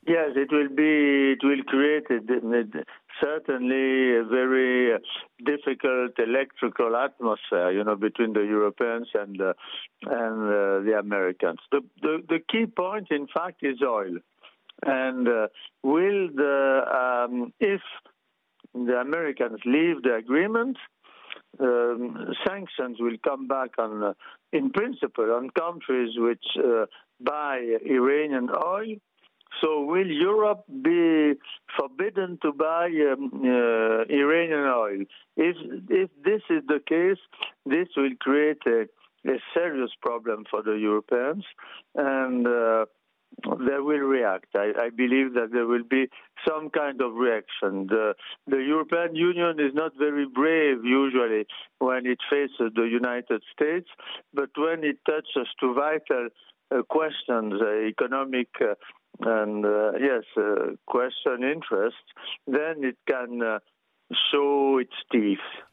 Yes, it will be. It will create certainly a very difficult electrical atmosphere, between the Europeans and the Americans. The key point, in fact, is oil, and will if the Americans leave the agreement, sanctions will come back on, in principle, on countries which buy Iranian oil. So will Europe be forbidden to buy Iranian oil? If this is the case, this will create a serious problem for the Europeans, and they will react. I believe that there will be some kind of reaction. The European Union is not very brave usually when it faces the United States, but when it touches to vital questions, economic and question interests, then it can show its teeth.